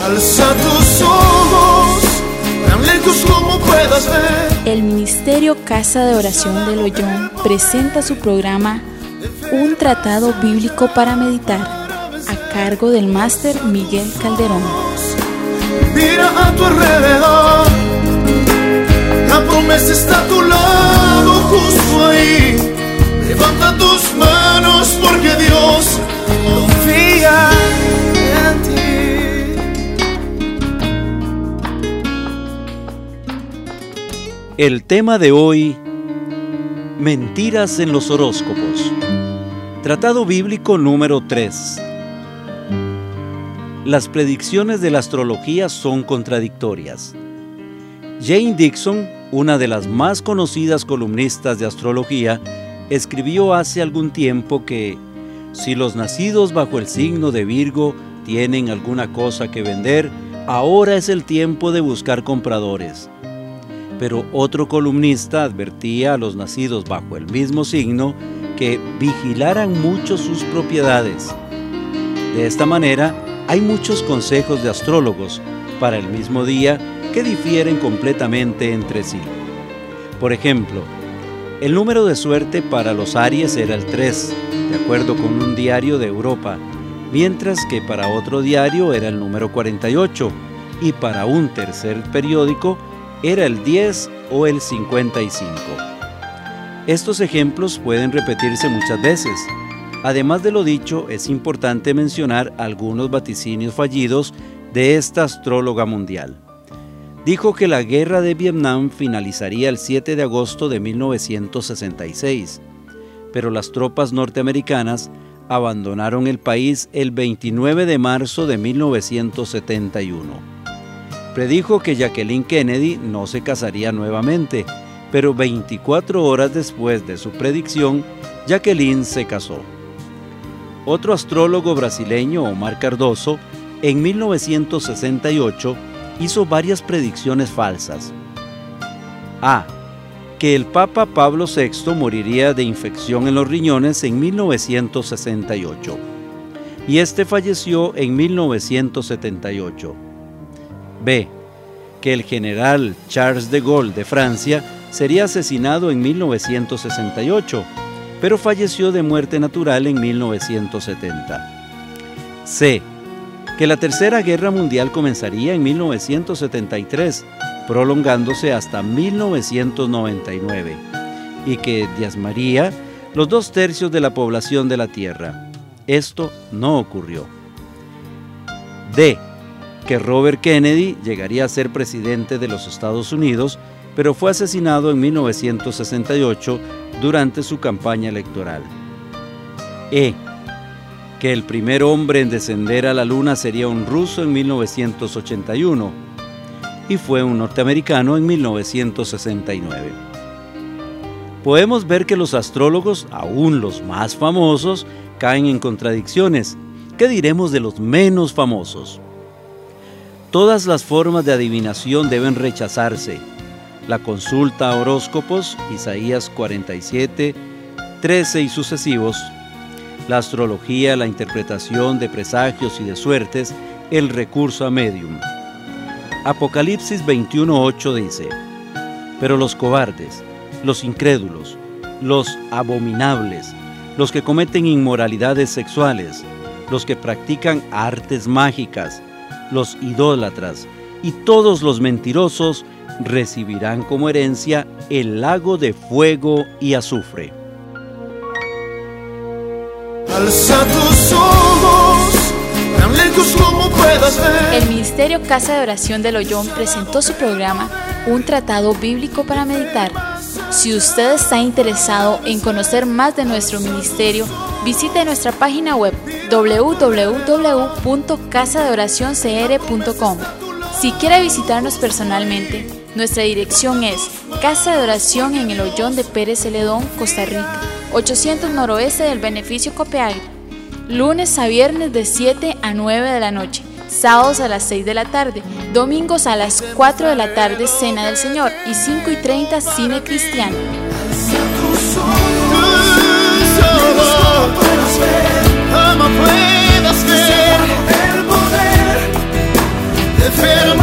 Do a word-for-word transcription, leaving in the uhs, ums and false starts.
Alza tus ojos, tan lejos como puedas ver. El Ministerio Casa de Oración del Ollón presenta su programa Un Tratado Bíblico para Meditar, a cargo del máster Miguel Calderón. Mira a tu alrededor, la promesa está a tu lado, justo ahí. Levanta tus manos porque Dios confía en ti. El tema de hoy: mentiras en los horóscopos. Tratado bíblico número tres. Las predicciones de la astrología son contradictorias. Jane Dixon, una de las más conocidas columnistas de astrología, escribió hace algún tiempo que si los nacidos bajo el signo de Virgo tienen alguna cosa que vender, ahora es el tiempo de buscar compradores. Pero otro columnista advertía a los nacidos bajo el mismo signo que vigilaran mucho sus propiedades. De esta manera, hay muchos consejos de astrólogos para el mismo día que difieren completamente entre sí. Por ejemplo, el número de suerte para los Aries era el tres, de acuerdo con un diario de Europa, mientras que para otro diario era el número cuarenta y ocho, y para un tercer periódico era el diez o el cincuenta y cinco. Estos ejemplos pueden repetirse muchas veces. Además de lo dicho, es importante mencionar algunos vaticinios fallidos de esta astróloga mundial. Dijo que la guerra de Vietnam finalizaría el siete de agosto de mil novecientos sesenta y seis, pero las tropas norteamericanas abandonaron el país el veintinueve de marzo de mil novecientos setenta y uno. Predijo que Jacqueline Kennedy no se casaría nuevamente, pero veinticuatro horas después de su predicción, Jacqueline se casó. Otro astrólogo brasileño, Omar Cardoso, en mil novecientos sesenta y ocho, hizo varias predicciones falsas. A. Que el Papa Pablo sexto moriría de infección en los riñones en mil novecientos sesenta y ocho, y este falleció en mil novecientos setenta y ocho. B. Que el general Charles de Gaulle de Francia sería asesinado en mil novecientos sesenta y ocho, pero falleció de muerte natural en mil novecientos setenta. C. Que la Tercera Guerra Mundial comenzaría en mil novecientos setenta y tres, prolongándose hasta mil novecientos noventa y nueve, y que diezmaría los dos tercios de la población de la Tierra. Esto no ocurrió. D. Que Robert Kennedy llegaría a ser presidente de los Estados Unidos, pero fue asesinado en mil novecientos sesenta y ocho durante su campaña electoral. E. Que el primer hombre en descender a la Luna sería un ruso en mil novecientos ochenta y uno, y fue un norteamericano en mil novecientos sesenta y nueve. Podemos ver que los astrólogos, aún los más famosos, caen en contradicciones. ¿Qué diremos de los menos famosos? Todas las formas de adivinación deben rechazarse. La consulta a horóscopos, Isaías cuarenta y siete, trece y sucesivos. La astrología, la interpretación de presagios y de suertes, el recurso a medium. Apocalipsis veintiuno ocho dice: pero los cobardes, los incrédulos, los abominables, los que cometen inmoralidades sexuales, los que practican artes mágicas, los idólatras y todos los mentirosos recibirán como herencia el lago de fuego y azufre. Alza tus ojos, tan lejos como puedas ver. El Ministerio Casa de Oración del Ollón presentó su programa Un Tratado Bíblico para Meditar. Si usted está interesado en conocer más de nuestro ministerio, visite nuestra página web doble u doble u doble u punto casa de oración c r punto com. Si quiere visitarnos personalmente, nuestra dirección es Casa de Oración en el Ollón de Pérez Celedón, Costa Rica, ochocientos noroeste del Beneficio Copiagua, lunes a viernes de siete a nueve de la noche, sábados a las seis de la tarde, domingos a las cuatro de la tarde, Cena del Señor, y cinco y treinta, Cine Cristiano. Pero